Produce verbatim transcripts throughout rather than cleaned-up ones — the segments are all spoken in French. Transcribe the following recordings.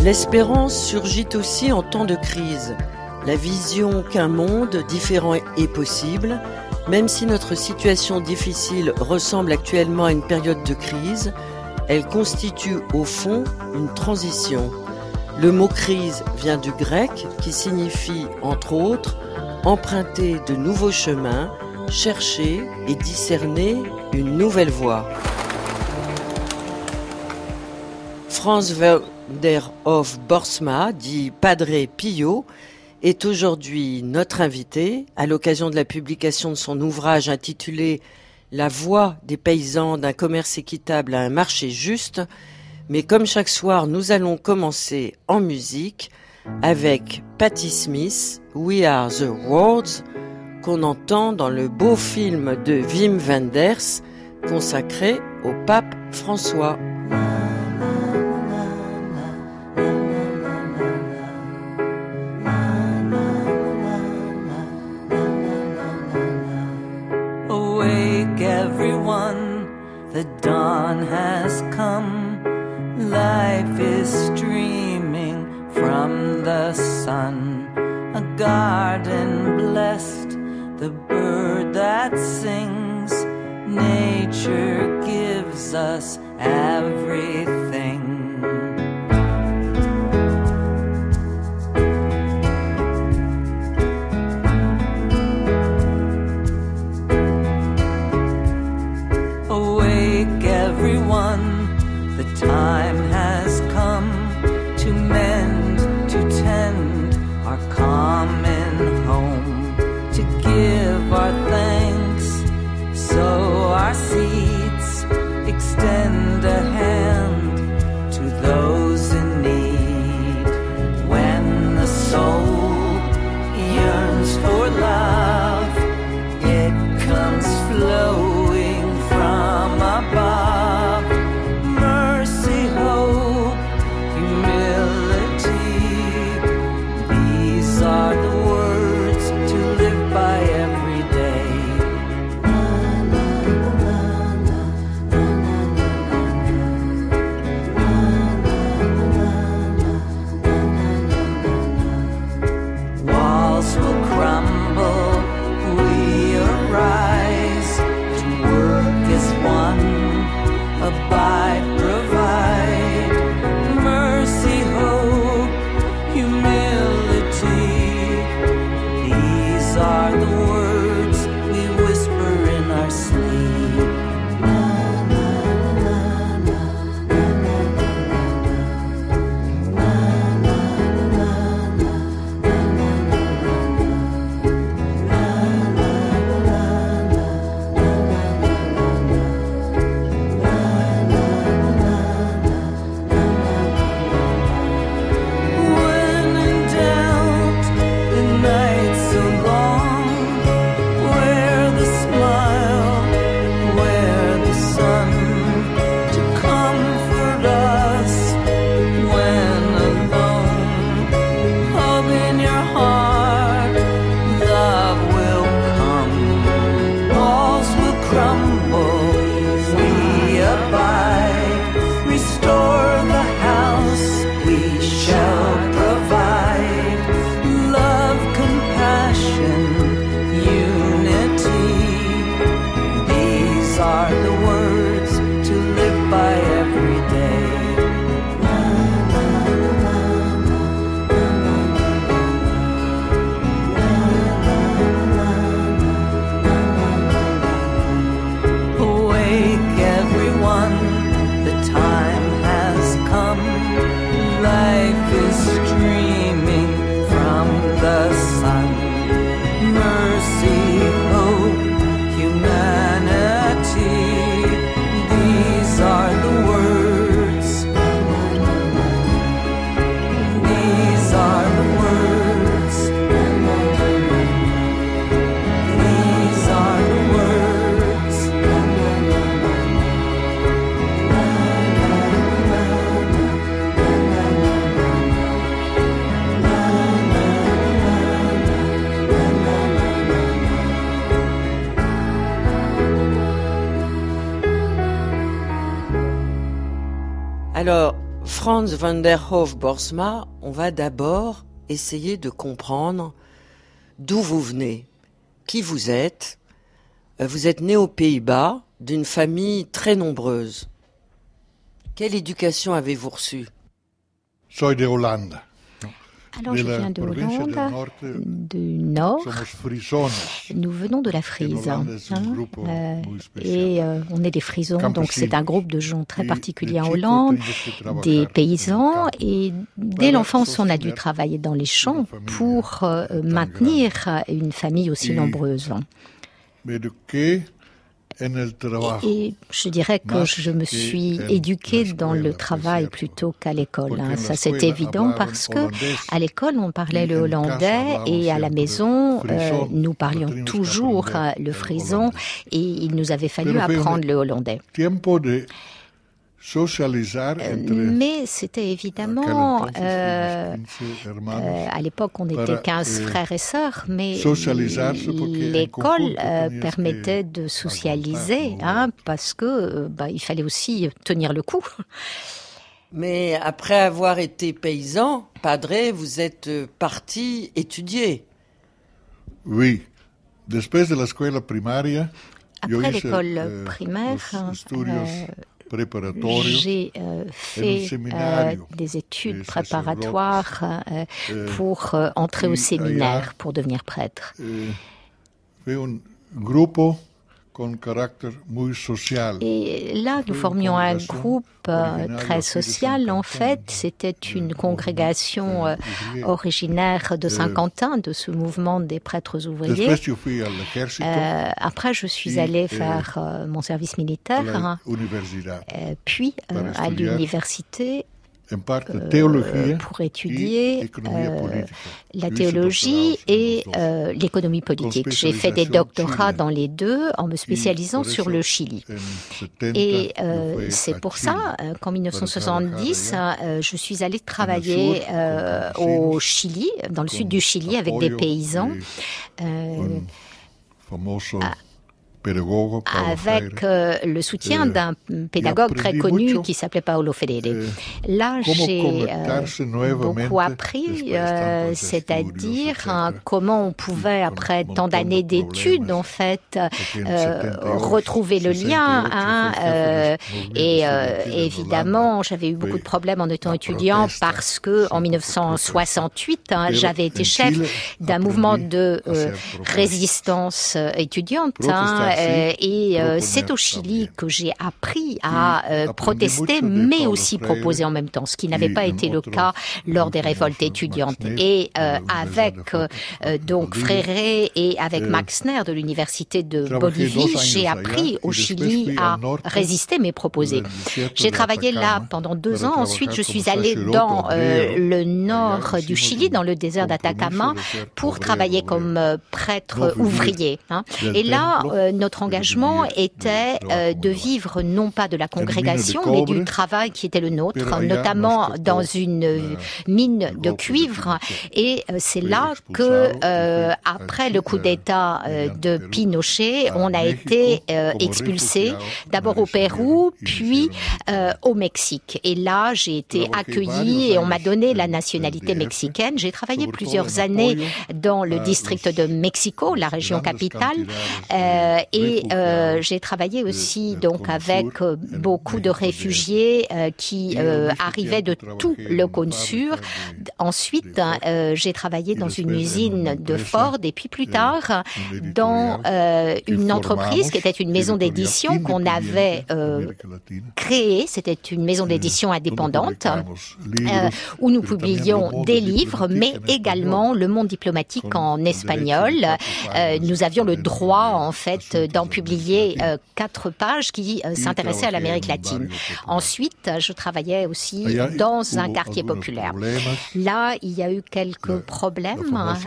L'espérance surgit aussi en temps de crise. La vision qu'un monde différent est possible, même si notre situation difficile ressemble actuellement à une période de crise, elle constitue au fond une transition. Le mot crise vient du grec qui signifie, entre autres, emprunter de nouveaux chemins, chercher et discerner une nouvelle voie. Franz der Hof Boersma, dit Padre Pio, est aujourd'hui notre invité à l'occasion de la publication de son ouvrage intitulé « La voie des paysans d'un commerce équitable à un marché juste ». Mais comme chaque soir, nous allons commencer en musique avec Patti Smith, « We Are the Words », qu'on entend dans le beau film de Wim Wenders consacré au pape François. Everyone, the dawn has come. Life is streaming from the sun. A garden blessed, the bird that sings. Nature gives us everything. Everyone, the time has come to mend, to tend our common home, to give our thanks, sow our seeds, extend a hand to those in need. When the soul yearns for love, it comes flowing from above. Alors, Franz van der Hoef-Boersma, on va d'abord essayer de comprendre d'où vous venez, qui vous êtes. Vous êtes né aux Pays-Bas, d'une famille très nombreuse. Quelle éducation avez-vous reçue? Soy de Hollande. Alors, je viens de Hollande, du Nord. Nous venons de la Frise. Hein, euh, et euh, on est des Frisons, donc c'est un groupe de gens très particuliers en Hollande, des paysans. Et dès l'enfance, on a dû travailler dans les champs pour euh, maintenir une famille aussi nombreuse. Et je dirais que je me suis éduquée dans le travail plutôt qu'à l'école. Hein. Ça, c'est évident parce que à l'école, on parlait le hollandais et à la maison, euh, nous parlions toujours le frison et il nous avait fallu apprendre le hollandais. Euh, mais c'était évidemment, euh, euh, à l'époque on était quinze frères et sœurs, mais l'école euh, permettait de socialiser, hein, parce que euh, bah, il fallait aussi tenir le coup. Mais après avoir été paysan, padre, vous êtes parti étudier. Oui, après l'école primaire, euh, j'ai euh, fait euh, des études préparatoires euh, pour euh, entrer au séminaire, pour devenir prêtre. Et là, nous formions un groupe euh, très social. En fait, c'était une congrégation euh, originaire de Saint-Quentin, de ce mouvement des prêtres ouvriers. Euh, après, je suis allée faire euh, mon service militaire, hein, euh, puis euh, à l'université. Euh, pour étudier euh, la théologie et euh, l'économie politique. J'ai fait des doctorats dans les deux en me spécialisant sur le Chili. Et euh, c'est pour ça euh, qu'en dix-neuf cent soixante-dix, euh, je suis allée travailler euh, au Chili, dans le sud du Chili, avec des paysans. Euh, à, avec euh, le soutien d'un pédagogue très connu qui s'appelait Paulo Freire. Là, j'ai euh, beaucoup appris, euh, c'est-à-dire hein, comment on pouvait, après tant d'années d'études, en fait, euh, retrouver le lien. Hein, euh, et euh, évidemment, j'avais eu beaucoup de problèmes en étant étudiant parce que, en dix-neuf cent soixante-huit, hein, j'avais été chef d'un mouvement de euh, résistance étudiante. Hein, Euh, et euh, c'est au Chili que j'ai appris à euh, protester, mais aussi proposer en même temps, ce qui n'avait pas été le cas lors des révoltes étudiantes. Et euh, avec euh, donc Freire et avec Maxner de l'université de Bolivie, j'ai appris au Chili à résister, mais proposer. J'ai travaillé là pendant deux ans. Ensuite, je suis allée dans euh, le nord du Chili, dans le désert d'Atacama, pour travailler comme euh, prêtre ouvrier. Hein. Et là, euh, notre engagement était euh, de vivre non pas de la congrégation, mais du travail qui était le nôtre, notamment dans une euh, mine de cuivre. Et euh, c'est là que, euh, après le coup d'État euh, de Pinochet, on a été euh, expulsés, d'abord au Pérou, puis euh, au Mexique. Et là, j'ai été accueillie et on m'a donné la nationalité mexicaine. J'ai travaillé plusieurs années dans le district de Mexico, la région capitale, euh, et euh, j'ai travaillé aussi donc avec euh, beaucoup de réfugiés euh, qui euh, arrivaient de tout le cône Sud. Ensuite, euh, j'ai travaillé dans une usine de Ford et puis plus tard dans euh, une entreprise qui était une maison d'édition qu'on avait euh, créée. C'était une maison d'édition indépendante euh, où nous publiions des livres, mais également le monde diplomatique en espagnol. Euh, nous avions le droit en fait d'en publier euh, quatre pages qui euh, s'intéressaient à l'Amérique latine. Ensuite, je travaillais aussi dans un quartier populaire. Là, il y a eu quelques problèmes, hein,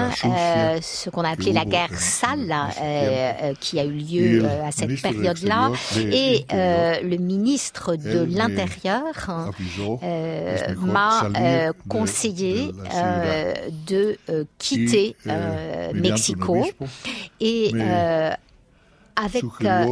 euh, ce qu'on a appelé la guerre sale, euh, euh, qui a eu lieu euh, à cette période-là, et euh, le ministre de l'Intérieur euh, m'a euh, conseillé euh, de euh, quitter euh, Mexico et euh, avec euh,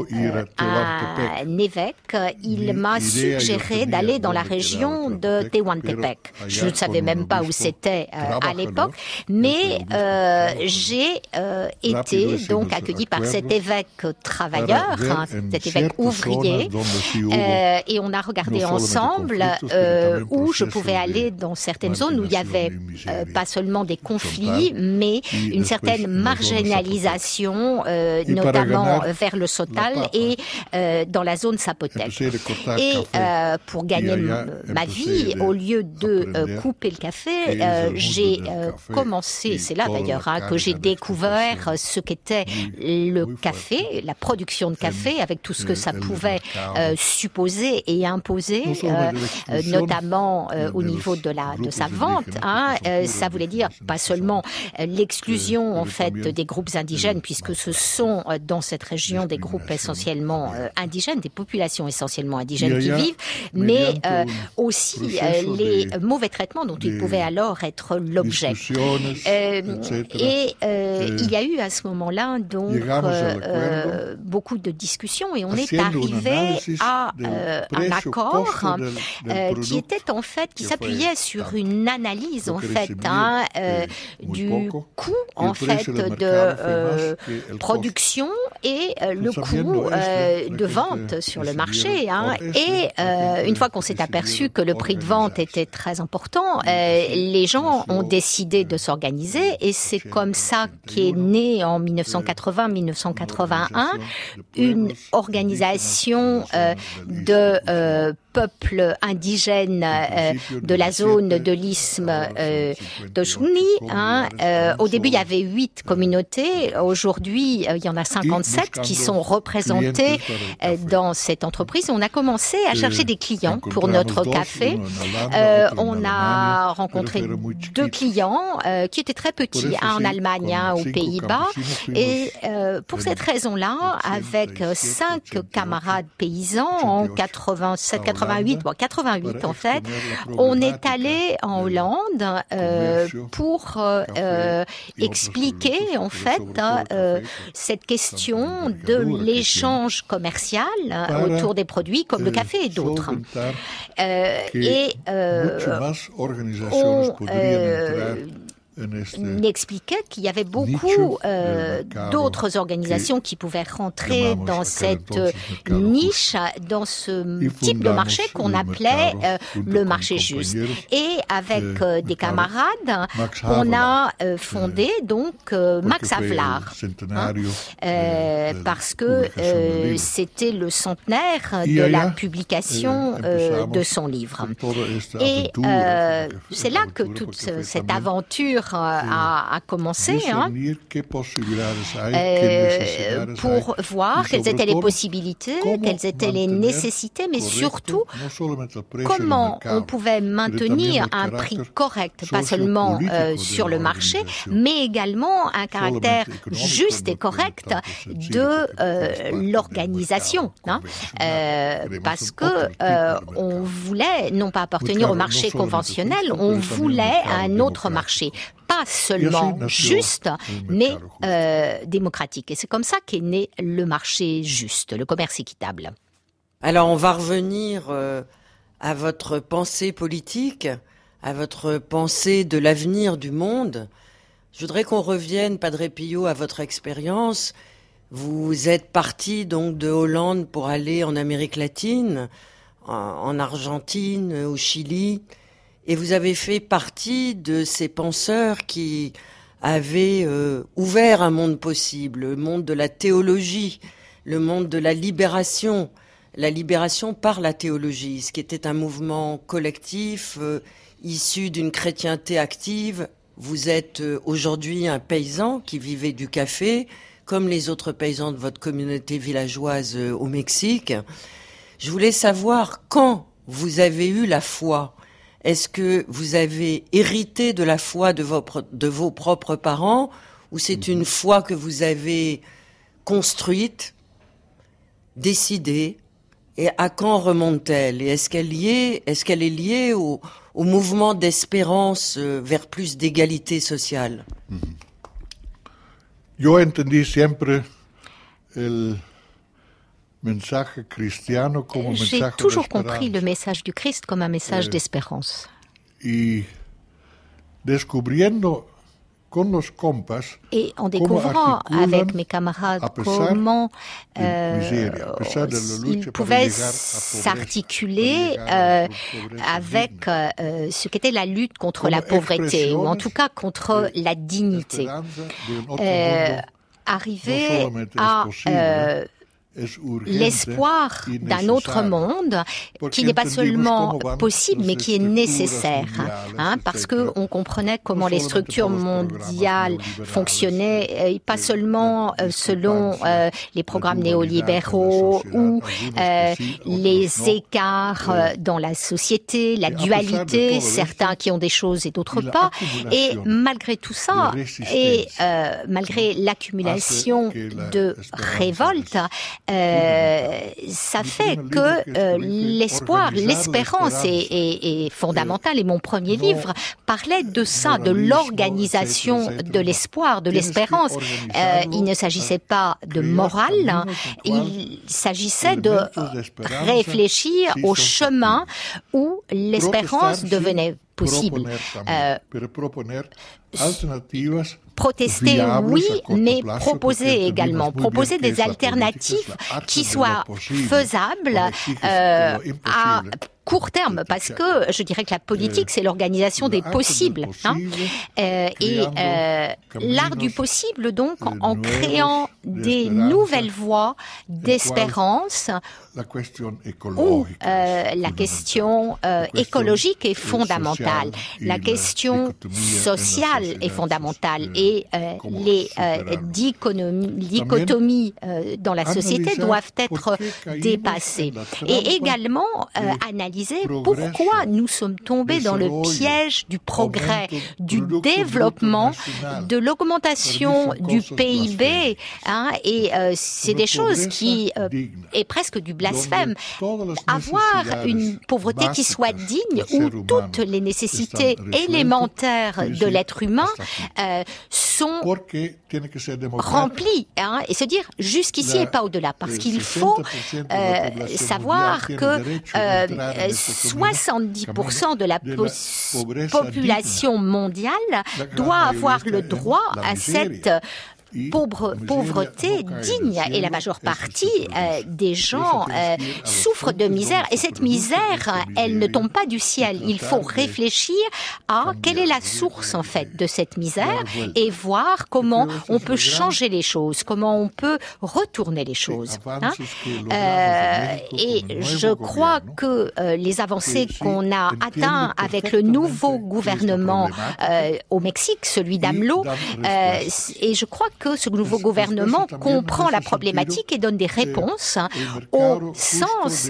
un évêque, il m'a suggéré d'aller dans la région de Tehuantepec. Je ne savais même pas où c'était euh, à l'époque, mais euh, j'ai euh, été donc accueilli par cet évêque travailleur, hein, cet évêque ouvrier, euh, et on a regardé ensemble euh, où je pouvais aller dans certaines zones où il y avait euh, pas seulement des conflits, mais une certaine marginalisation, euh, notamment vers le Sotal et euh, dans la zone Zapotec. Et euh, pour gagner ma vie, au lieu de euh, couper le café, euh, j'ai euh, commencé, c'est là d'ailleurs hein, que j'ai découvert ce qu'était le café, la production de café, avec tout ce que ça pouvait euh, supposer et imposer, euh, euh, notamment euh, au niveau de la de sa vente. Hein, euh, ça voulait dire pas seulement euh, l'exclusion en fait des groupes indigènes, puisque ce sont euh, dans cette région des groupes essentiellement euh, indigènes, des populations essentiellement indigènes qui vivent, mais euh, aussi euh, les mauvais traitements dont ils pouvaient alors être l'objet. Euh, et euh, il y a eu à ce moment-là donc euh, euh, beaucoup de discussions et on est arrivé à euh, un accord euh, qui était en fait qui s'appuyait sur une analyse en fait hein, euh, du coût en fait de euh, production et euh, le coût euh, de vente sur le marché. Hein. Et euh, une fois qu'on s'est aperçu que le prix de vente était très important, euh, les gens ont décidé de s'organiser et c'est comme ça qu'est née en dix-neuf cent quatre-vingts dix-neuf cent quatre-vingt-un une organisation euh, de euh, peuples indigènes euh, de la zone de l'isthme euh, de Chuni. Hein. Euh, au début, il y avait huit communautés. Aujourd'hui, euh, il y en a cinquante-sept qui sont représentées euh, dans cette entreprise. On a commencé à chercher des clients pour notre café. Euh, on a rencontré deux clients euh, qui étaient très petits, un en Allemagne, un aux Pays-Bas. Et euh, pour cette raison-là, avec cinq camarades paysans en quatre-vingt-sept quatre-vingt-huit, bon, quatre-vingt-huit en fait, on est allé en Hollande euh, pour euh, expliquer en fait euh, cette question de l'échange commercial autour des produits comme le café et d'autres. Euh, et euh, on euh, n'expliquait qu'il y avait beaucoup euh, d'autres organisations qui pouvaient rentrer dans cette niche, dans ce type de marché qu'on appelait euh, le marché juste. Et avec euh, des camarades, on a euh, fondé donc euh, Max Havelaar, hein, euh, parce que euh, c'était le centenaire de la publication euh, de son livre. Et euh, c'est là que toute cette aventure A, a commencé hein, euh, pour voir quelles étaient les possibilités, quelles étaient les nécessités, mais surtout comment on pouvait maintenir un prix correct, pas seulement euh, sur le marché, mais également un caractère juste et correct de euh, l'organisation, hein, euh, parce que euh, on voulait non pas appartenir au marché conventionnel, on voulait un autre marché. Pas seulement juste, mais euh, démocratique. Et c'est comme ça qu'est né le marché juste, le commerce équitable. Alors, on va revenir euh, à votre pensée politique, à votre pensée de l'avenir du monde. Je voudrais qu'on revienne, Padre Pio, à votre expérience. Vous êtes parti donc de Hollande pour aller en Amérique latine, en, en Argentine, au Chili. Et vous avez fait partie de ces penseurs qui avaient euh, ouvert un monde possible, le monde de la théologie, le monde de la libération, la libération par la théologie, ce qui était un mouvement collectif, euh, issu d'une chrétienté active. Vous êtes euh, aujourd'hui un paysan qui vivait du café, comme les autres paysans de votre communauté villageoise euh, au Mexique. Je voulais savoir quand vous avez eu la foi. Est-ce que vous avez hérité de la foi de vos, de vos propres parents ou c'est une foi que vous avez construite, décidée et à quand remonte-t-elle? Et est-ce qu'elle est liée, est-ce qu'elle est liée au, au mouvement d'espérance vers plus d'égalité sociale? Yo entendí siempre el J'ai toujours compris le message du Christ comme un message d'espérance. Et en découvrant avec mes camarades comment euh, ils pouvaient s'articuler euh, avec euh, ce qu'était la lutte contre la pauvreté, ou en tout cas contre la dignité. Euh, arriver à euh, l'espoir d'un autre monde qui n'est pas seulement possible mais qui est nécessaire, hein, parce que on comprenait comment les structures mondiales fonctionnaient, et pas seulement euh, selon euh, les programmes néolibéraux ou euh, les écarts euh, dans la société, la dualité, certains qui ont des choses et d'autres pas, et malgré tout ça et euh, malgré l'accumulation de révoltes, Euh, ça fait que euh, l'espoir, l'espérance est, est, est fondamentale. Et mon premier livre parlait de ça, de l'organisation de l'espoir, de l'espérance. Euh, il ne s'agissait pas de morale, il s'agissait de réfléchir au chemin où l'espérance devenait possible. Euh, Protester, oui, mais proposer également, proposer des alternatives qui soient faisables euh, à court terme, parce que je dirais que la politique, c'est l'organisation des possibles. Hein, euh, et euh, l'art du possible, donc, en, en créant des nouvelles voies d'espérance où euh, la question euh, écologique est fondamentale, la question sociale est fondamentale, et euh, les euh, dichotomies euh, dans la société doivent être dépassées. Et également euh, analyser pourquoi nous sommes tombés dans le piège du progrès, du développement, de l'augmentation du P I B, hein, et euh, c'est des choses qui euh, est presque du blasphème. Avoir une pauvreté qui soit digne, où toutes les nécessités élémentaires de l'être humain euh, sont remplies, hein, et se dire jusqu'ici et pas au-delà, parce qu'il faut euh, savoir que euh, soixante-dix pour cent de la po- population mondiale doit avoir le droit à cette Pauvre, pauvreté digne, et la majeure partie euh, des gens euh, souffrent de misère, et cette misère, elle ne tombe pas du ciel. Il faut réfléchir à quelle est la source en fait de cette misère et voir comment on peut changer les choses, comment on peut retourner les choses. Hein? Euh, et je crois que euh, les avancées qu'on a atteintes avec le nouveau gouvernement euh, au Mexique, celui d'AMLO, euh, et je crois que que ce nouveau gouvernement comprend la problématique et donne des réponses au sens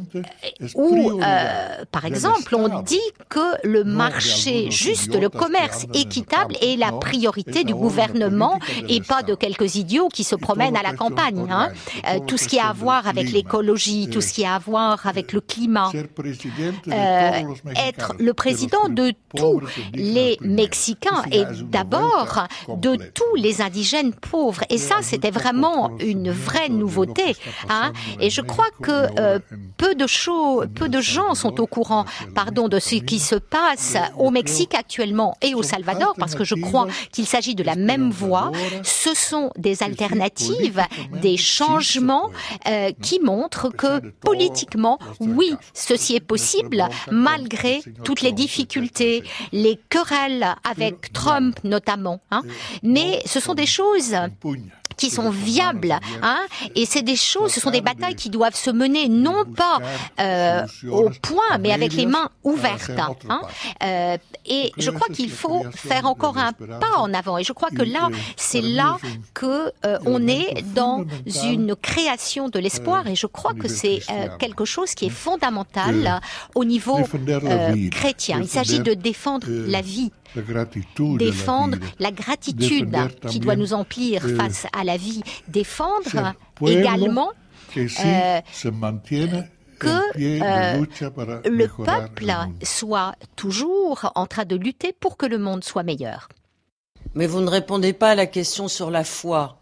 où, euh, par exemple, on dit que le marché juste, le commerce équitable est la priorité du gouvernement et pas de quelques idiots qui se promènent à la campagne. Hein. Euh, tout ce qui a à voir avec l'écologie, tout ce qui a à voir avec le climat. Euh, être le président de tous les Mexicains et d'abord de tous les indigènes pauvres. Et ça, c'était vraiment une vraie nouveauté. Hein. Et je crois que euh, peu de choses, peu de gens sont au courant, pardon, de ce qui se passe au Mexique actuellement et au Salvador, parce que je crois qu'il s'agit de la même voie. Ce sont des alternatives, des changements euh, qui montrent que politiquement, oui, ceci est possible, malgré toutes les difficultés, les querelles avec Trump notamment. Hein. Mais ce sont des choses qui sont viables, hein, et c'est des choses, ce sont des batailles qui doivent se mener non pas euh, au point, mais avec les mains ouvertes. Hein, euh, et je crois qu'il faut faire encore un pas en avant. Et je crois que là, c'est là que euh, on est dans une création de l'espoir. Et je crois que c'est euh, quelque chose qui est fondamental au niveau euh, chrétien. Il s'agit de défendre la vie. Défendre la gratitude qui doit nous emplir face à la vie. Défendre également euh, que euh, le peuple soit toujours en train de lutter pour que le monde soit meilleur. Mais vous ne répondez pas à la question sur la foi.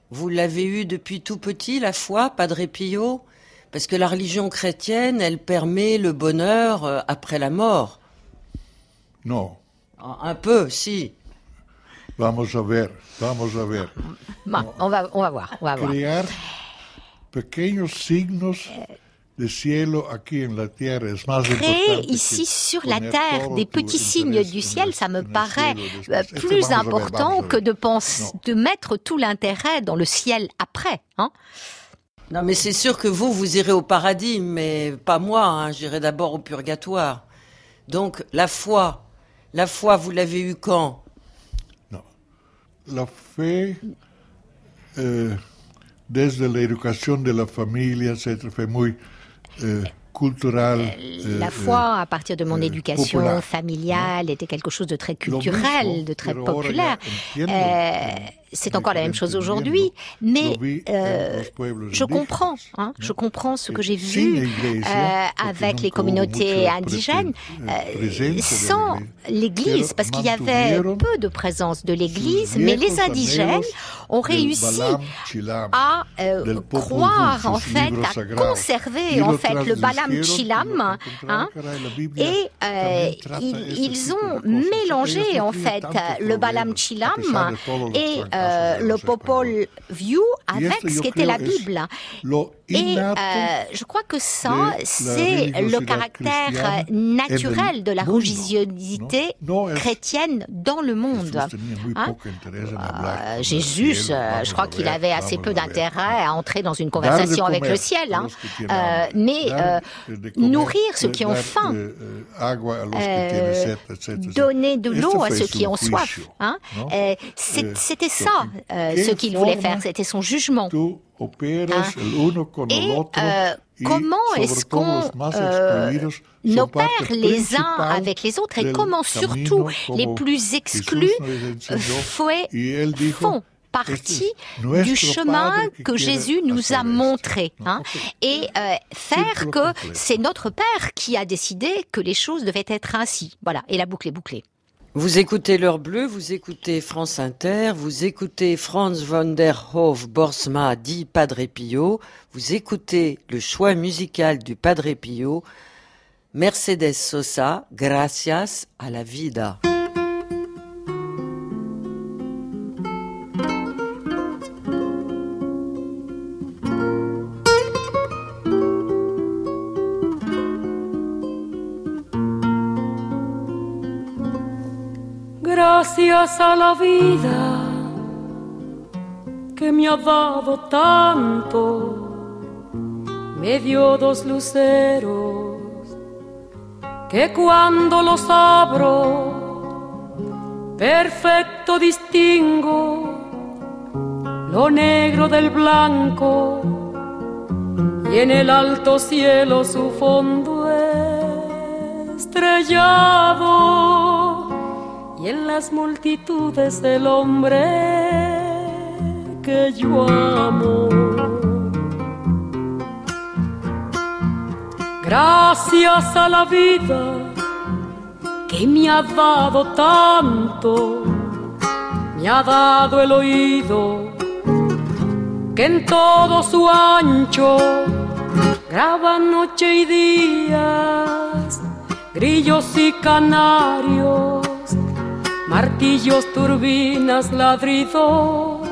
vous l'avez eu depuis tout petit, la foi, Padre Pio? Parce que la religion chrétienne, elle permet le bonheur euh, après la mort. Non. Un peu, si. Vamos a ver, vamos a ver. Bon, on va, on va voir, on va voir. Crear pequeños signos de cielo aquí en la tierra es más Créer ici sur la terre des petits signes du ciel, ça me paraît plus important que de penser, de mettre tout l'intérêt dans le ciel après, hein. Non, mais c'est sûr que vous, vous irez au paradis, mais pas moi, hein, j'irai d'abord au purgatoire. Donc, la foi, la foi, vous l'avez eue quand? Non. La fe, eh, desde la educación de la familia, etcétera, fue muy eh, cultural. La eh, foi, à partir de mon eh, éducation populaire, familiale, non? était quelque chose de très culturel, de très populaire. Euh, c'est encore la même chose aujourd'hui, mais euh, je comprends, hein, je comprends ce que j'ai vu euh, avec les communautés indigènes, euh, sans l'Église, parce qu'il y avait peu de présence de l'Église, mais les indigènes ont réussi à euh, croire, en fait, à conserver en fait le Balam Chilam, hein, et euh, ils, ils ont mélangé en fait le Balam Chilam et euh, le Popol Vuh avec ce qu'était la Bible. Et euh, je crois que ça, c'est le caractère naturel de la religiosité chrétienne dans le monde. Hein? Euh, Jésus, euh, je crois qu'il avait assez peu d'intérêt à entrer dans une conversation avec le ciel. Hein? Euh, mais euh, nourrir ceux qui ont faim, euh, donner de l'eau à ceux qui ont soif. Hein? Euh, c'était ça euh, ce qu'il voulait faire, c'était son jugement. Hein? Et euh, comment est-ce qu'on euh, opère les uns avec les autres et comment surtout les plus exclus font partie du chemin que Jésus nous a montré, hein, et euh, faire que c'est notre Père qui a décidé que les choses devaient être ainsi. Voilà, et la boucle est bouclée. Vous écoutez l'heure bleue, vous écoutez France Inter, vous écoutez Franz von der Hof Borsma dit Padre Pio, vous écoutez le choix musical du Padre Pio, Mercedes Sosa, Gracias a la vida. Gracias a la vida que me ha dado tanto, me dio dos luceros que cuando los abro perfecto distingo lo negro del blanco y en el alto cielo su fondo estrellado. Y en las multitudes del hombre que yo amo. Gracias a la vida que me ha dado tanto, me ha dado el oído que en todo su ancho graba noche y días, grillos y canarios, martillos, turbinas, ladridos,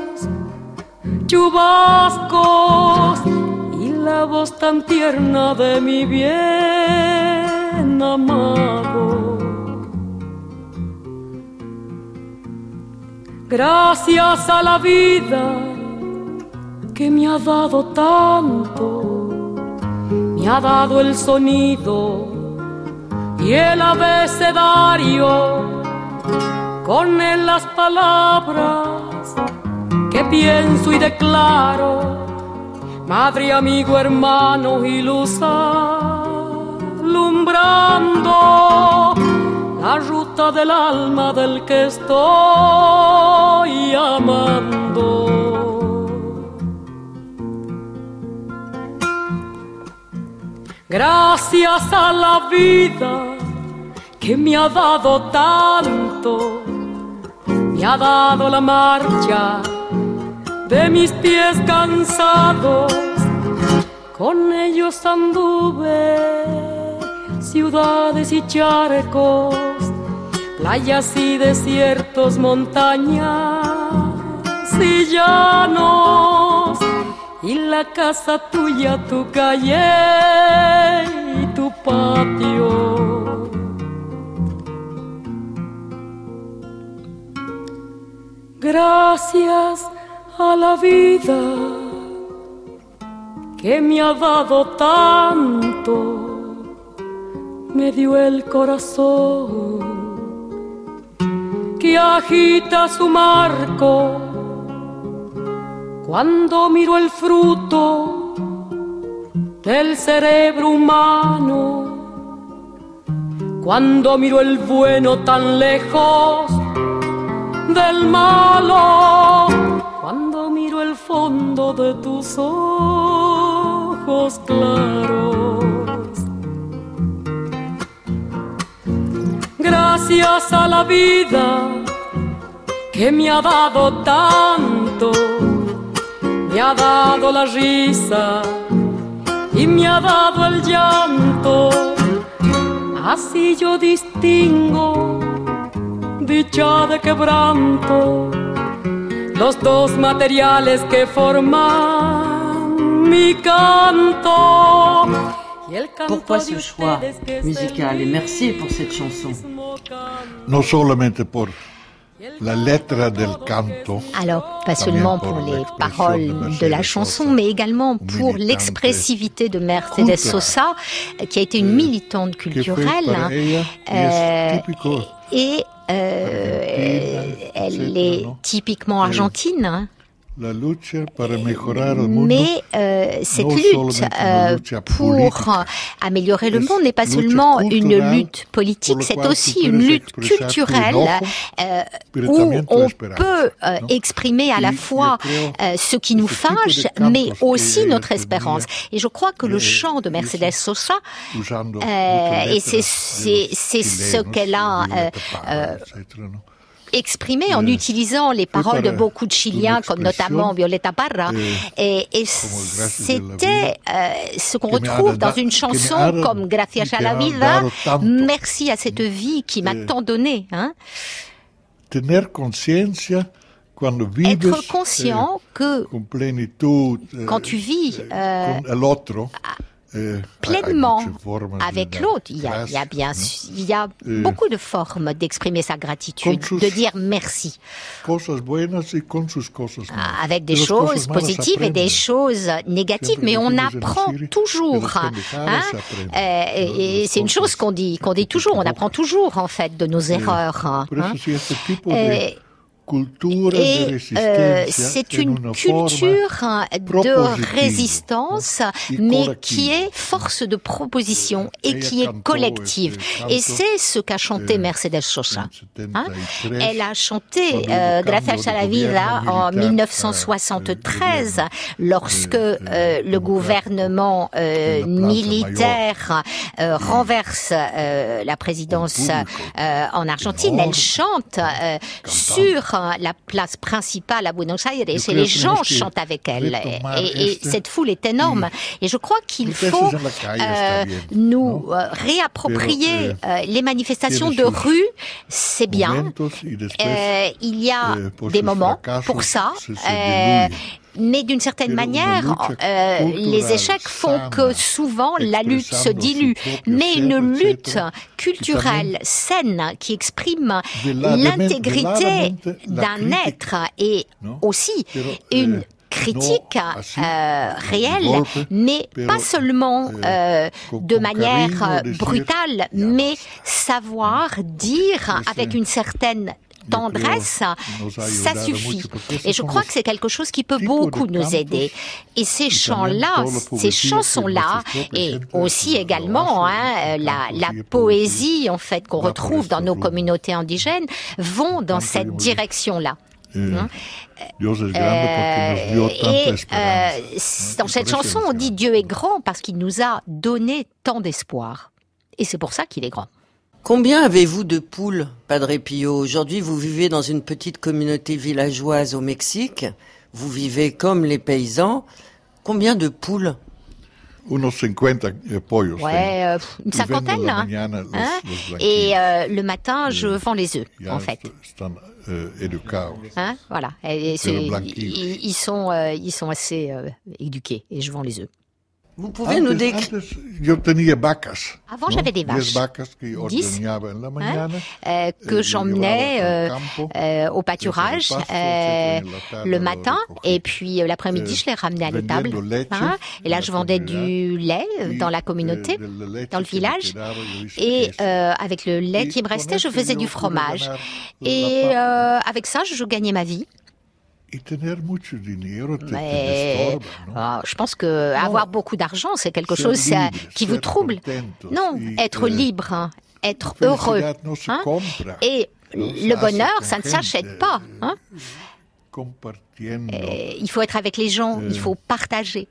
chubascos y la voz tan tierna de mi bien amado. Gracias a la vida que me ha dado tanto, me ha dado el sonido y el abecedario, con él las palabras que pienso y declaro, madre, amigo, hermano y luz alumbrando la ruta del alma del que estoy amando. Gracias a la vida que me ha dado tanto, me ha dado la marcha de mis pies cansados, con ellos anduve ciudades y charcos, playas y desiertos, montañas y llanos, y la casa tuya, tu calle y tu patio. Gracias a la vida que me ha dado tanto, me dio el corazón que agita su marco cuando miro el fruto del cerebro humano, cuando miro el bueno tan lejos del malo, cuando miro el fondo de tus ojos claros. Gracias a la vida que me ha dado tanto, me ha dado la risa y me ha dado el llanto, así yo distingo dicha de quebranto, los dos materiales que forman mi canto. Pourquoi ce choix musical et merci pour cette chanson? Non solamente por la letra del canto. Alors, pas seulement pour les paroles de la chanson, mais également pour l'expressivité de Mercedes Sosa, qui a été une militante culturelle. Euh, et euh, elle est typiquement argentine. Mais euh, cette lutte euh, pour améliorer le monde n'est pas seulement une lutte politique, c'est aussi une lutte culturelle euh, où on peut euh, exprimer à la fois euh, ce qui nous fâche, mais aussi notre espérance. Et je crois que le chant de Mercedes Sosa, euh, et c'est, c'est, c'est ce qu'elle a euh, euh, exprimé en utilisant les paroles de beaucoup de Chiliens, comme notamment Violeta Parra. Et, et c'était euh, ce qu'on retrouve dans une chanson comme Gracias a la vida, merci à cette vie qui m'a tant donné. Hein. Tener conciencia cuando vives, être conscient que quand tu vis euh, pleinement avec l'autre. Il y a, il y a bien, il y a beaucoup de formes d'exprimer sa gratitude, de dire merci. Avec des choses positives et des choses négatives, mais on apprend toujours. Hein, et c'est une chose qu'on dit, qu'on dit toujours. On apprend toujours en fait de nos erreurs. Hein. Et, Et euh, c'est une culture de résistance, mais qui est force de proposition et qui est collective. Et c'est ce qu'a chanté Mercedes Sosa. Hein? Elle a chanté euh, Gracias a la vida en dix-neuf cent soixante-treize, lorsque euh, le gouvernement euh, militaire euh, renverse euh, la présidence euh, en Argentine. Elle chante euh, sur la place principale à Buenos Aires et les gens chantent avec elle. Et, et cette foule est énorme. Et je crois qu'il faut euh, nous euh, réapproprier euh, les manifestations de rue. C'est bien. Euh, il y a des moments pour ça. Euh, Mais d'une certaine manière, euh, les échecs font que souvent la lutte se dilue. Mais une lutte culturelle saine qui exprime l'intégrité d'un être et aussi une critique euh, réelle, mais pas seulement euh, de manière brutale, mais savoir dire avec une certaine tendresse, ça suffit. Et je crois que c'est quelque chose qui peut beaucoup nous aider. Et ces chants-là, ces chansons-là, et aussi également hein, la, la poésie en fait qu'on retrouve dans nos communautés indigènes, vont dans cette direction-là. Hein? Euh, et euh, dans cette chanson, on dit Dieu est grand parce qu'il nous a donné tant d'espoir. Et c'est pour ça qu'il est grand. Combien avez-vous de poules, Padre Pio? Aujourd'hui, vous vivez dans une petite communauté villageoise au Mexique. vous vivez comme les paysans. Combien de poules? Unos cinquanta pollos. Ouais, euh, une cinquantaine. Hein. Hein? Et euh, le matin, je vends les œufs, en fait. Hein? Voilà. Et, et ils, ils, sont, euh, ils sont assez euh, éduqués et je vends les œufs. Vous pouvez antes, nous décrire... Avant, no? j'avais des vaches. Dix, hein? euh, que j'emmenais euh, euh, au pâturage euh, le matin. Et puis, euh, l'après-midi, je les ramenais à l'étable. Hein? Et là, je vendais du lait dans la communauté, dans le village. Et euh, avec le lait qui me restait, je faisais du fromage. Et euh, avec ça, je gagnais ma vie. Mais, oh, je pense que avoir beaucoup d'argent, c'est quelque chose ça, qui vous trouble. Non, être libre, hein, être heureux. Hein, et le bonheur, ça ne s'achète pas. Hein. Et il faut être avec les gens, il faut partager.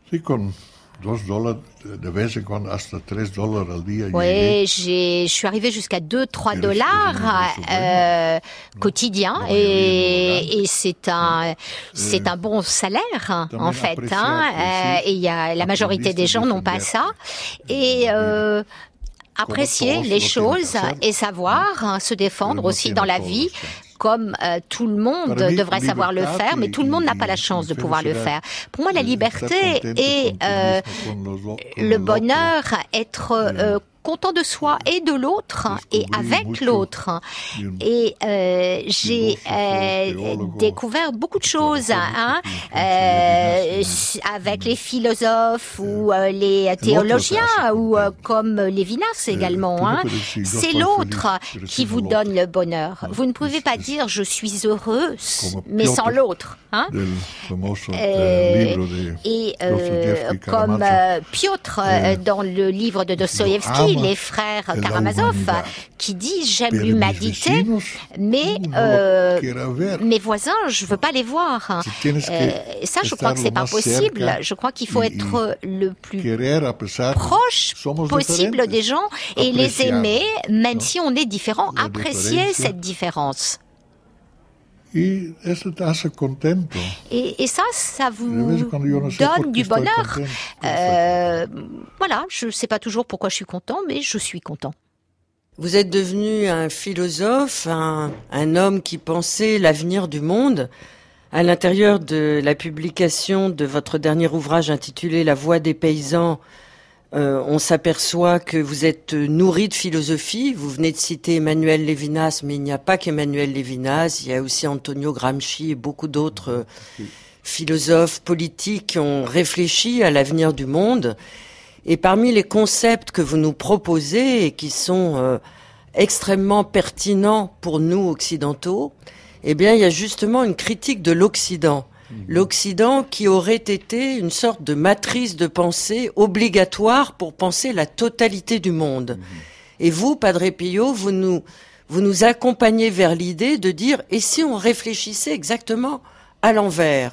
Oui, j'ai, je suis arrivée jusqu'à deux trois dollars euh, quotidiens et, et c'est un, c'est un bon salaire hein, en fait. Hein, euh, et il y a la majorité des gens n'ont pas ça et euh, apprécier les choses et savoir hein, se défendre aussi dans la vie. Comme euh, tout le monde devrait savoir le faire, mais tout le monde n'a pas la chance de pouvoir le faire. Pour moi, la liberté et euh, le bonheur, être euh, content de soi et de l'autre et avec l'autre. Et euh, j'ai euh, découvert beaucoup de choses hein, euh, avec les philosophes ou euh, les théologiens ou euh, comme Lévinas également. Hein. C'est l'autre qui vous donne le bonheur. Vous ne pouvez pas dire je suis heureux mais sans l'autre. Hein. Euh, et euh, comme euh, Piotr euh, dans le livre de Dostoïevski, les frères Karamazov, qui dit j'aime l'humanité, mais euh, mes voisins, je veux pas les voir. Euh, ça, je crois que c'est pas possible. Je crois qu'il faut être le plus proche possible des gens et les aimer, même si on est différent, apprécier cette différence. Et, et ça, ça vous donne du bonheur. Euh, voilà, je ne sais pas toujours pourquoi je suis content, mais je suis content. Vous êtes devenu un philosophe, un, un homme qui pensait l'avenir du monde. À l'intérieur de la publication de votre dernier ouvrage intitulé « La voix des paysans », Euh, on s'aperçoit que vous êtes nourri de philosophie. Vous venez de citer Emmanuel Lévinas, mais il n'y a pas qu'Emmanuel Lévinas. Il y a aussi Antonio Gramsci et beaucoup d'autres euh, philosophes politiques qui ont réfléchi à l'avenir du monde. Et parmi les concepts que vous nous proposez et qui sont euh, extrêmement pertinents pour nous occidentaux, eh bien, il y a justement une critique de l'Occident. L'Occident qui aurait été une sorte de matrice de pensée obligatoire pour penser la totalité du monde. Et vous, Padre Pio, vous nous, vous nous accompagnez vers l'idée de dire, et si on réfléchissait exactement à l'envers?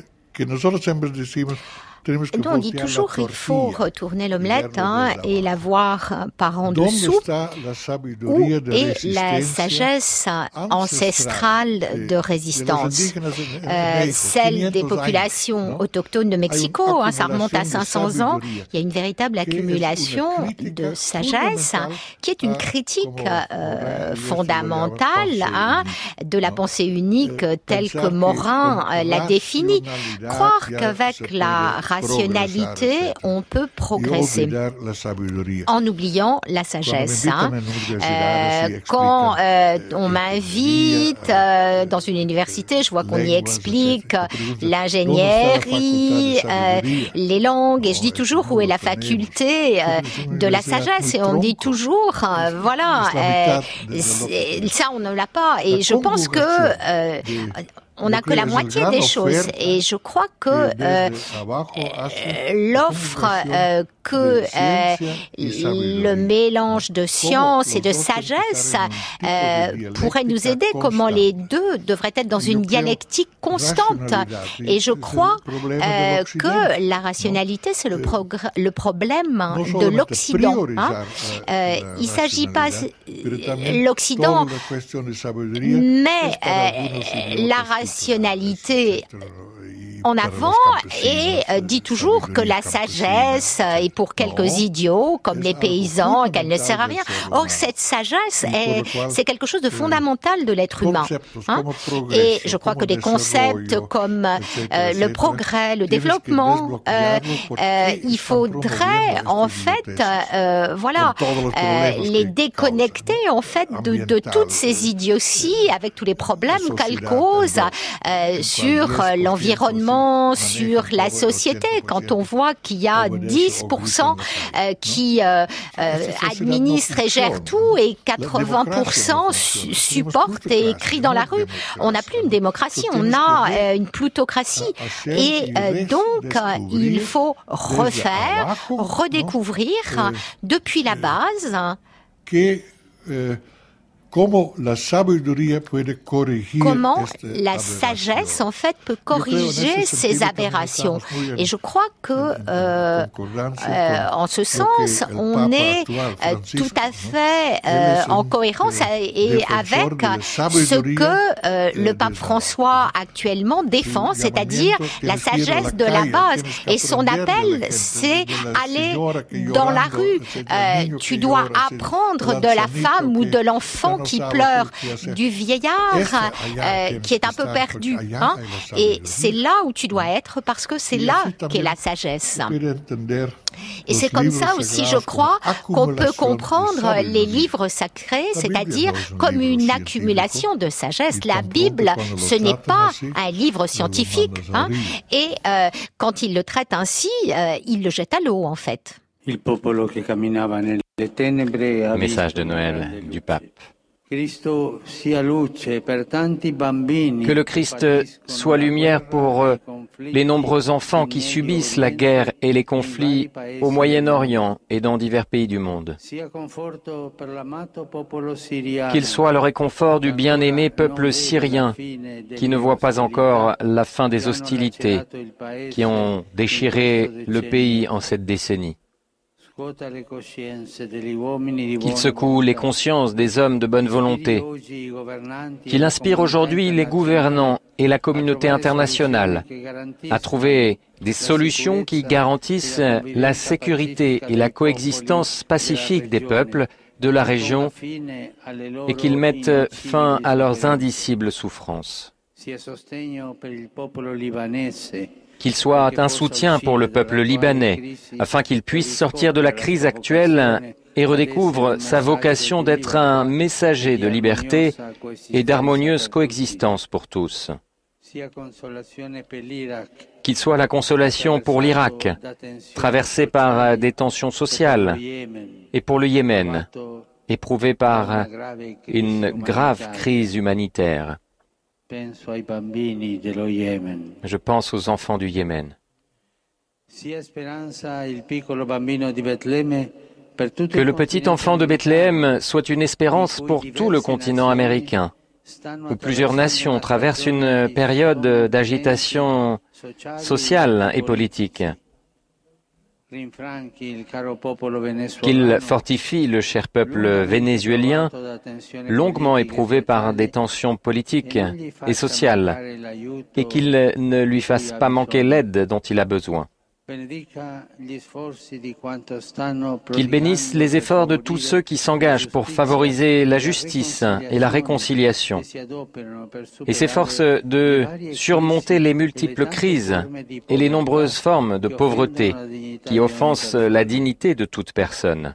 Nous, on dit toujours qu'il faut retourner l'omelette hein, et la voir par en dessous. Où est la sagesse ancestrale de résistance euh, Celle des populations autochtones de Mexico, hein, ça remonte à cinq cents ans. Il y a une véritable accumulation de sagesse qui est une critique euh, fondamentale hein, de la pensée unique telle que Morin euh, l'a définie. Croire qu'avec la rationalité, on peut progresser en oubliant la sagesse. Hein. Euh, quand euh, on m'invite euh, dans une université, je vois qu'on y explique l'ingénierie, euh, les langues, et je dis toujours où est la faculté euh, de la sagesse, et on me dit toujours, euh, voilà, euh, ça on ne l'a pas, et je pense que euh, on n'a que la moitié des choses et je crois que euh, l'offre euh, que euh, le mélange de science et de sagesse euh, pourrait nous aider, comment les deux devraient être dans une dialectique constante. Et je crois euh, que la rationalité, c'est le, progr- le problème de l'Occident. Hein. Euh, il ne s'agit pas de l'Occident, mais euh, la rationalité en avant et euh, dit toujours que la sagesse est pour quelques idiots, comme les paysans, et qu'elle ne sert à rien. Or, cette sagesse, est, c'est quelque chose de fondamental de l'être humain. Hein? Et je crois que des concepts comme euh, le progrès, le développement, euh, euh, il faudrait en fait, euh, voilà, euh, les déconnecter en fait de, de toutes ces idioties avec tous les problèmes qu'elles causent euh, sur l'environnement, sur la société. Quand on voit qu'il y a dix pour cent euh, qui euh, euh, administrent et gèrent tout et quatre-vingts pour cent su- supportent et crient dans la rue, on n'a plus une démocratie, on a euh, une plutocratie. Et euh, donc, euh, il faut refaire, redécouvrir depuis la base que, euh, Comment la sabiduría puede corregir Comment la sagesse, en fait, peut corriger ces aberrations. Et je crois que, euh, euh, en ce sens, on est euh, tout à fait euh, en cohérence et avec ce que euh, le pape François actuellement défend, c'est-à-dire la sagesse de la base. Et son appel, c'est aller dans la rue. Euh, tu dois apprendre de la femme ou de l'enfant qui pleure, du vieillard euh, qui est un peu perdu. Hein? Et c'est là où tu dois être parce que c'est là qu'est la sagesse. Et c'est comme ça aussi, je crois, qu'on peut comprendre les livres sacrés, c'est-à-dire comme une accumulation de sagesse. La Bible, ce n'est pas un livre scientifique. Hein? Et euh, quand il le traite ainsi, euh, il le jette à l'eau, en fait. Message de Noël du pape. Que le Christ soit lumière pour les nombreux enfants qui subissent la guerre et les conflits au Moyen-Orient et dans divers pays du monde. Qu'il soit le réconfort du bien-aimé peuple syrien qui ne voit pas encore la fin des hostilités qui ont déchiré le pays en cette décennie. Qu'il secoue les consciences des hommes de bonne volonté, qu'il inspire aujourd'hui les gouvernants et la communauté internationale à trouver des solutions qui garantissent la sécurité et la coexistence pacifique des peuples de la région et qu'ils mettent fin à leurs indicibles souffrances. Qu'il soit un soutien pour le peuple libanais, afin qu'il puisse sortir de la crise actuelle et redécouvre sa vocation d'être un messager de liberté et d'harmonieuse coexistence pour tous. Qu'il soit la consolation pour l'Irak, traversé par des tensions sociales, et pour le Yémen, éprouvé par une grave crise humanitaire. Je pense aux enfants du Yémen. Que le petit enfant de Bethléem soit une espérance pour tout le continent américain, où plusieurs nations traversent une période d'agitation sociale et politique. Qu'il fortifie le cher peuple vénézuélien, longuement éprouvé par des tensions politiques et sociales, et qu'il ne lui fasse pas manquer l'aide dont il a besoin. Qu'il bénisse les efforts de tous ceux qui s'engagent pour favoriser la justice et la réconciliation, et s'efforcent de surmonter les multiples crises et les nombreuses formes de pauvreté qui offensent la dignité de toute personne.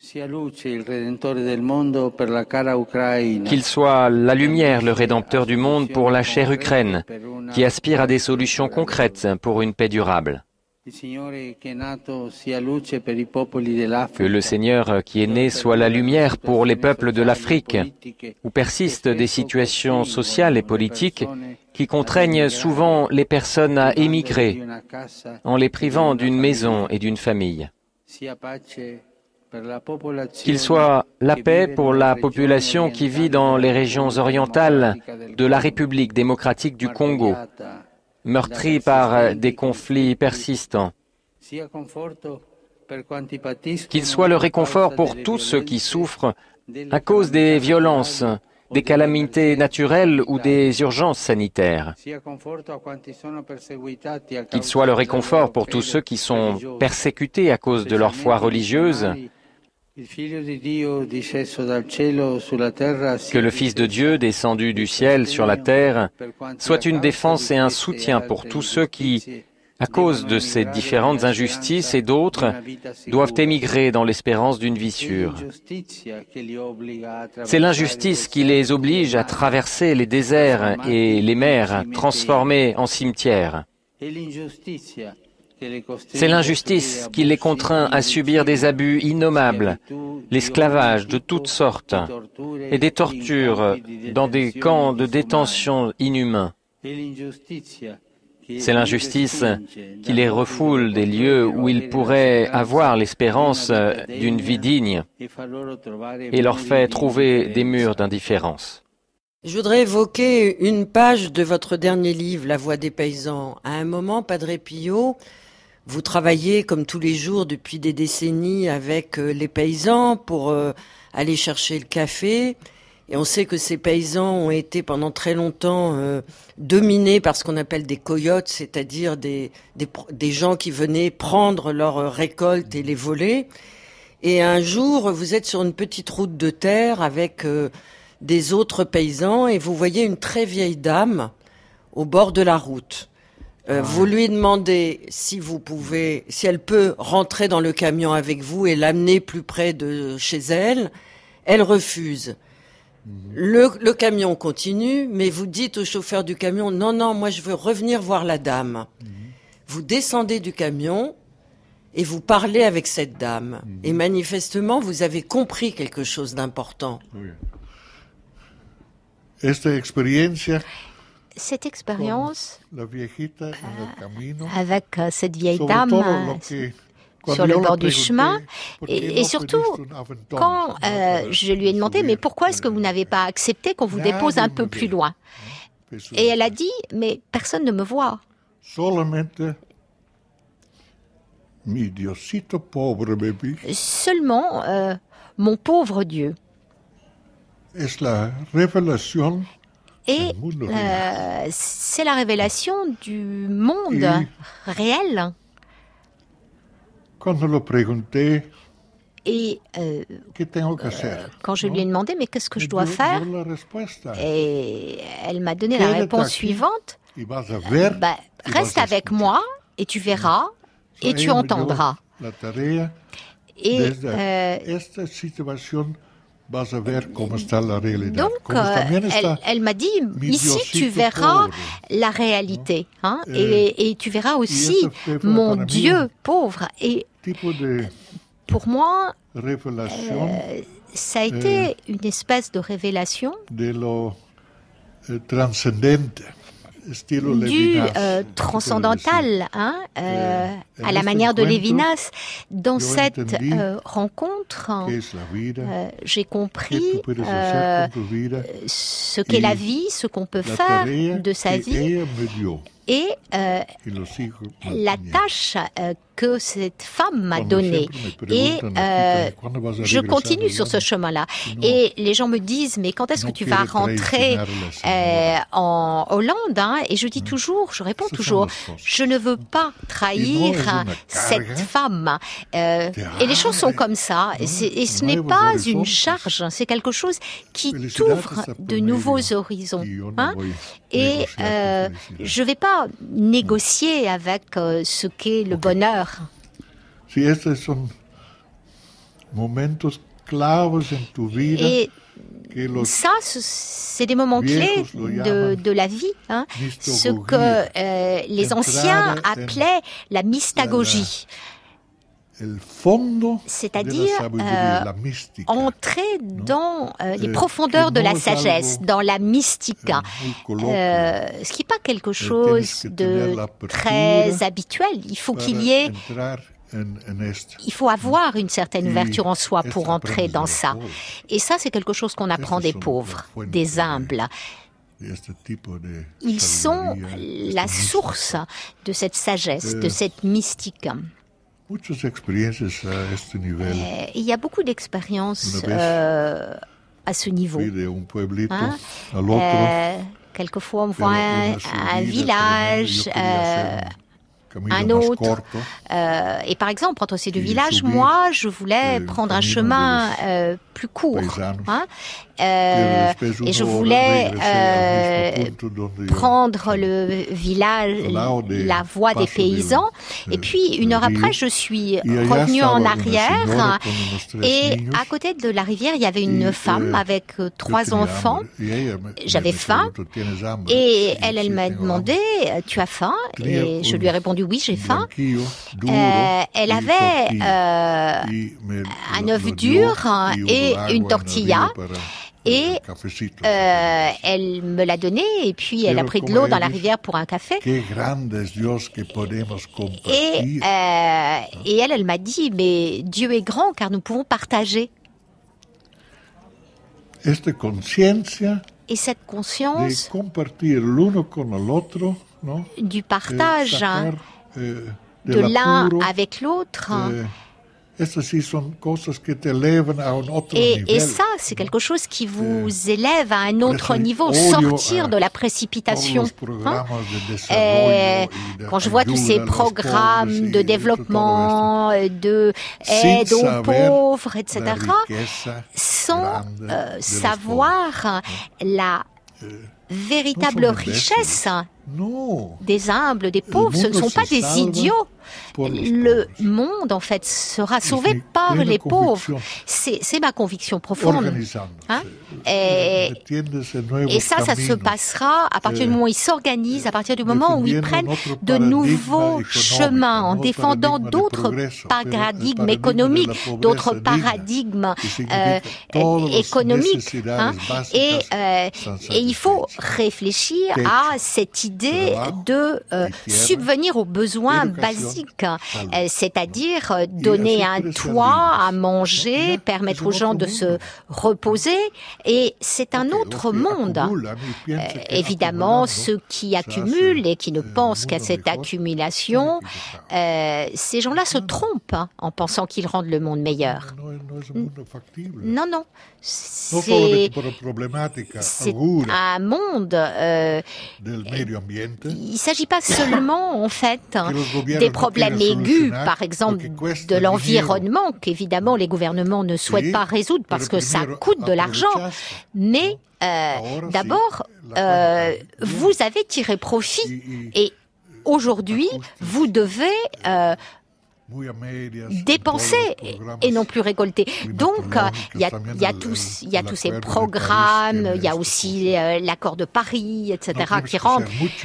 Qu'il soit la lumière, le Rédempteur du monde pour la chère Ukraine, qui aspire à des solutions concrètes pour une paix durable. Que le Seigneur qui est né soit la lumière pour les peuples de l'Afrique, où persistent des situations sociales et politiques qui contraignent souvent les personnes à émigrer, en les privant d'une maison et d'une famille. Qu'il soit la paix pour la population qui vit dans les régions orientales de la République démocratique du Congo, meurtris par des conflits persistants. Qu'il soit le réconfort pour tous ceux qui souffrent à cause des violences des calamités naturelles ou des urgences sanitaires. Qu'il soit le réconfort pour tous ceux qui sont persécutés à cause de leur foi religieuse. Que le Fils de Dieu, descendu du ciel sur la terre, soit une défense et un soutien pour tous ceux qui, à cause de ces différentes injustices et d'autres, doivent émigrer dans l'espérance d'une vie sûre. C'est l'injustice qui les oblige à traverser les déserts et les mers transformées en cimetières. C'est l'injustice qui les contraint à subir des abus innommables, l'esclavage de toutes sortes et des tortures dans des camps de détention inhumains. C'est l'injustice qui les refoule des lieux où ils pourraient avoir l'espérance d'une vie digne et leur fait trouver des murs d'indifférence. Je voudrais évoquer une page de votre dernier livre, La Voix des paysans. À un moment, Padre Pio, vous travaillez comme tous les jours depuis des décennies avec les paysans pour aller chercher le café. Et on sait que ces paysans ont été pendant très longtemps euh, dominés par ce qu'on appelle des coyotes, c'est-à-dire des, des, des gens qui venaient prendre leurs récoltes et les voler. Et un jour, vous êtes sur une petite route de terre avec euh, des autres paysans et vous voyez une très vieille dame au bord de la route. Euh, vous lui demandez si vous pouvez, si elle peut rentrer dans le camion avec vous et l'amener plus près de chez elle. Elle refuse. Le, le camion continue, mais vous dites au chauffeur du camion, non, non, moi je veux revenir voir la dame. Mmh. Vous descendez du camion et vous parlez avec cette dame. Mmh. Et manifestement, vous avez compris quelque chose d'important. Oui. Esta experiencia, cette expérience la viejita en el camino, avec euh, cette vieille dame sur le bord du chemin, et, et surtout, quand euh, je lui ai demandé, mais pourquoi est-ce que vous n'avez pas accepté qu'on vous dépose un peu plus loin? Et elle a dit, mais personne ne me voit. Seulement, euh, mon pauvre Dieu. Et euh, c'est la révélation du monde réel. Et euh, euh, quand je lui ai demandé, mais qu'est-ce que je dois faire? Et elle m'a donné la réponse suivante. Bah, reste avec moi et tu verras et tu entendras. Et euh, donc, euh, elle, elle m'a dit, ici tu verras la réalité, hein, et, et tu verras aussi mon Dieu pauvre. Et pour moi, euh, ça a été une espèce de révélation du euh, transcendantal, hein, euh, à la manière de Lévinas. Dans cette euh, rencontre, euh, j'ai compris euh, ce qu'est la vie, ce qu'on peut faire de sa vie, et euh, la tâche euh, que cette femme m'a donnée. Et euh, je continue sur ce chemin-là. Et les gens me disent, mais quand est-ce que tu vas rentrer euh, en Hollande, hein? Et je dis toujours, je réponds toujours, je ne veux pas trahir cette femme. Euh, et les choses sont comme ça. Et, et ce n'est pas une charge, c'est quelque chose qui t'ouvre de nouveaux horizons. Hein? Et euh, je ne vais pas négocier avec euh, ce qu'est le bonheur. Et ça, c'est des moments clés de, de la vie, hein, ce que euh, les anciens appelaient la mystagogie. C'est-à-dire euh, entrer dans euh, les profondeurs de la sagesse, dans la mystique, euh, ce qui n'est pas quelque chose de très habituel. Il faut qu'il y ait... Il faut avoir une certaine ouverture en soi pour entrer dans ça. Et ça, c'est quelque chose qu'on apprend des pauvres, des humbles. Ils sont la source de cette sagesse, de cette mystique. Euh, il y a beaucoup d'expériences euh, à à ce niveau. Hein? Euh, quelquefois, on voit un, un village, euh, un autre. Euh, et par exemple, entre ces deux villages, moi, je voulais prendre un chemin euh, plus court. Hein? Euh, et je voulais euh, prendre le village, la voie des paysans. Et puis, une heure après, je suis revenue en arrière. Et à côté de la rivière, il y avait une femme avec trois enfants. J'avais faim. Et elle, elle m'a demandé, tu as faim? Et je lui ai répondu, oui, j'ai faim. Euh, elle avait euh, un œuf dur et une tortilla. Et euh, elle me l'a donné, et puis elle a pris de l'eau dans la rivière pour un café. Et, euh, et elle, elle m'a dit, mais Dieu est grand car nous pouvons partager. Et cette conscience du partage de l'un avec l'autre. Et, et ça, c'est quelque chose qui vous élève à un autre niveau, sortir de la précipitation. Hein? Et quand je vois tous ces programmes de développement, de aide aux pauvres, et cetera, sans euh, savoir la véritable richesse des humbles, des pauvres, ce ne sont pas des idiots. Le monde, en fait, sera sauvé par les pauvres. C'est, c'est ma conviction profonde. Hein? Et, et ça, ça se passera à partir du moment où ils s'organisent, à partir du moment où ils prennent de nouveaux chemins, en défendant d'autres paradigmes économiques, d'autres paradigmes euh, économiques. Hein? Et, euh, et il faut réfléchir à cette idée de euh, subvenir aux besoins basiques. Euh, c'est-à-dire euh, donner un toit, à manger, permettre aux gens de se reposer. Et c'est un autre monde. Euh, évidemment, ceux qui accumulent et qui ne pensent qu'à cette accumulation, euh, ces gens-là se trompent hein, en pensant qu'ils rendent le monde meilleur. Non, non. C'est, c'est un monde. Euh, il ne s'agit pas seulement, en fait, des problèmes aigus, par exemple, de l'environnement, qu'évidemment les gouvernements ne souhaitent pas résoudre parce que ça coûte de l'argent. Mais euh, d'abord, euh, vous avez tiré profit et aujourd'hui, vous devez euh, dépenser et non plus récolter. Donc, il y a, y a tous, il y a tous ces programmes, il y a aussi euh, l'accord de Paris, et cetera, qui rentrent.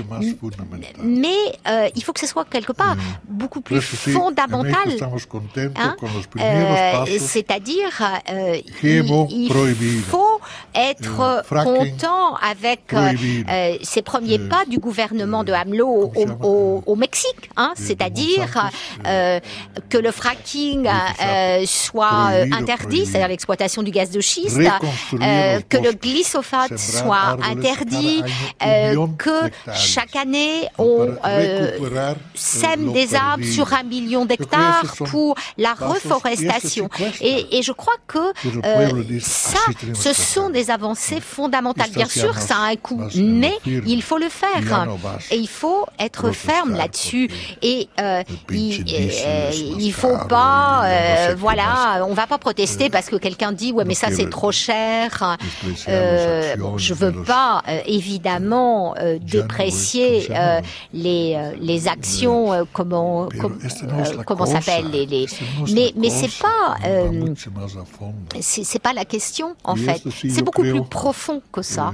Mais euh, il faut que ce soit quelque part beaucoup plus fondamental. Hein? Euh, c'est-à-dire, euh, il, il faut être content avec euh, ces premiers pas du gouvernement de AMLO au, au, au Mexique. Hein? C'est-à-dire euh, que le fracking euh, soit euh, interdit, c'est-à-dire l'exploitation du gaz de schiste, euh, que le glyphosate soit interdit, euh, que chaque année on euh, sème des arbres sur un million d'hectares pour la reforestation. Et, et je crois que euh, ça, ce sont des avancées fondamentales. Bien sûr, ça a un coût, mais il faut le faire. Et il faut être ferme là-dessus. Et euh, il, euh, il faut pas, euh, voilà, on va pas protester parce que quelqu'un dit ouais mais ça c'est trop cher. Euh, bon, je veux pas euh, évidemment euh, déprécier euh, les euh, les actions euh, comment com, euh, comment s'appelle les les mais mais c'est pas euh, c'est c'est pas la question en fait. C'est beaucoup plus profond que ça.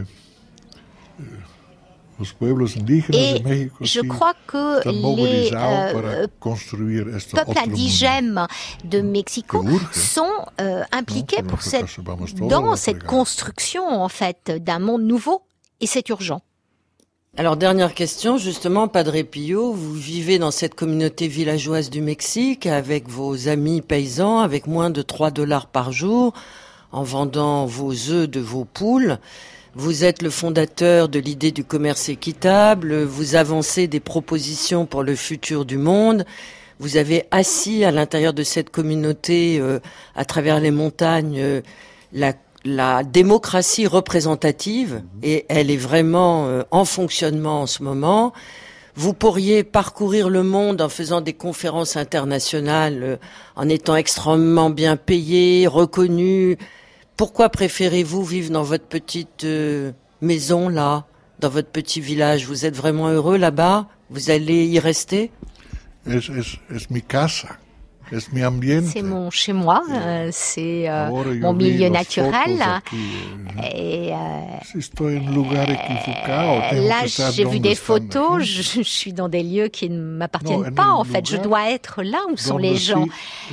Et je crois que les euh, peuples indigènes de Mexico sont euh, impliqués pour cette, dans cette construction en fait d'un monde nouveau et c'est urgent. Alors dernière question, justement, Padre Pio, vous vivez dans cette communauté villageoise du Mexique avec vos amis paysans avec moins de trois dollars par jour en vendant vos œufs de vos poules. Vous êtes le fondateur de l'idée du commerce équitable, vous avancez des propositions pour le futur du monde, vous avez assis à l'intérieur de cette communauté, euh, à travers les montagnes, euh, la, la démocratie représentative, et elle est vraiment euh, en fonctionnement en ce moment. Vous pourriez parcourir le monde en faisant des conférences internationales, euh, en étant extrêmement bien payé, reconnu. Pourquoi préférez-vous vivre dans votre petite euh, maison là, dans votre petit village? Vous êtes vraiment heureux là-bas? Vous allez y rester? Es, es, es mi casa. C'est mon chez moi, euh, c'est euh, mon milieu naturel. Et euh, là, j'ai vu des photos. Je, je suis dans des lieux qui ne m'appartiennent pas. En fait, je dois être là où sont les gens.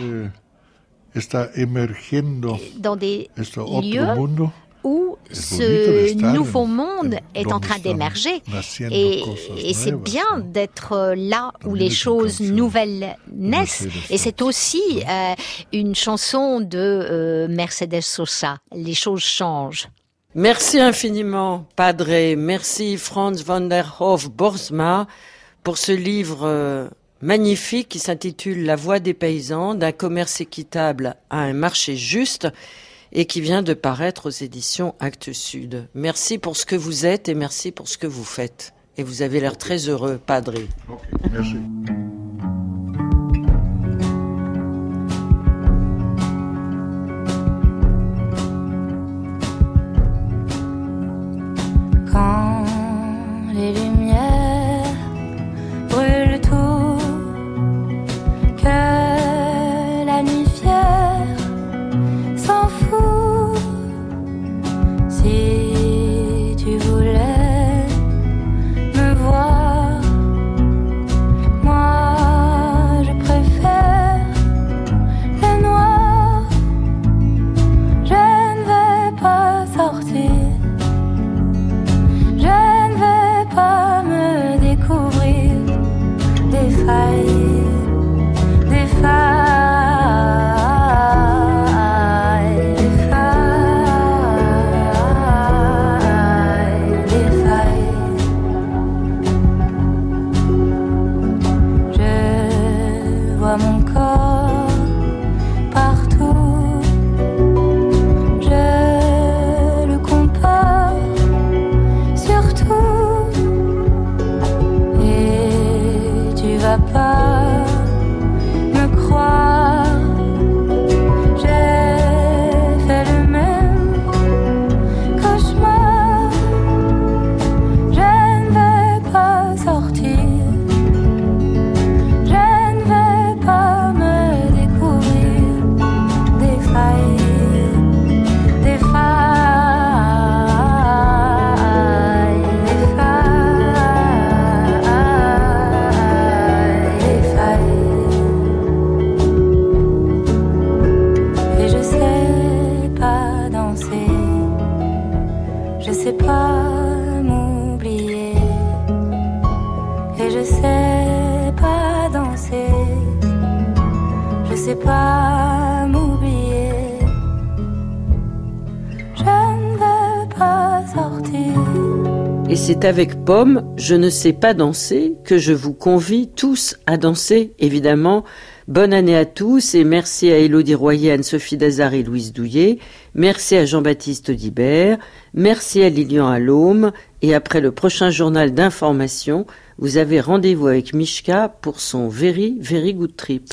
Dans des lieux où ce nouveau monde est en train d'émerger. Et, et c'est bien d'être là où les choses nouvelles naissent. Et c'est aussi euh, une chanson de euh, Mercedes Sosa. Les choses changent. Merci infiniment, Padre. Merci Franz van der Hof Boersma pour ce livre euh, magnifique qui s'intitule La voix des paysans, d'un commerce équitable à un marché juste, et qui vient de paraître aux éditions Actes Sud. Merci pour ce que vous êtes et merci pour ce que vous faites. Et vous avez l'air très heureux, Padre. Okay, merci. Quand les lumières brûlent tout, que la nuit fière s'en fout. Si tu voulais me voir, moi je préfère le noir. Je ne vais pas sortir, je ne vais pas me découvrir des failles, des failles. Mon corps partout, je le compare surtout, et tu vas pas me croire, j'ai fait le même cauchemar, je ne vais pas sortir. Je sais pas m'oublier, et je sais pas danser. Je sais pas m'oublier, je ne veux pas sortir. Et c'est avec Pomme, Je ne sais pas danser, que je vous convie tous à danser, évidemment. Bonne année à tous et merci à Élodie Royer, Anne-Sophie Dazar et Louise Douillet. Merci à Jean-Baptiste Audibert. Merci à Lilian Allôme. Et après le prochain journal d'information, vous avez rendez-vous avec Mishka pour son Very, Very Good Trip.